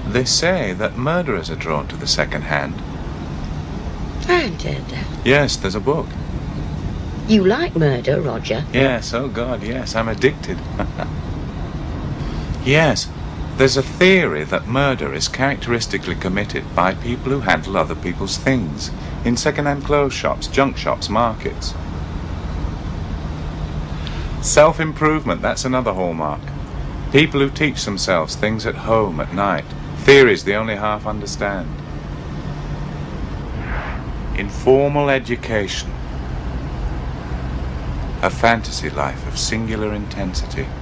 They say that murderers are drawn to the second hand. I hadn't heard that. Yes, there's a book. You like murder, Roger? Yes, oh God, yes, I'm addicted. Yes, there's a theory that murder is characteristically committed by people who handle other people's things in second-hand clothes shops, junk shops, markets. Self-improvement, that's another hallmark. People who teach themselves things at home at night, theories they only half understand. Informal education. A fantasy life of singular intensity.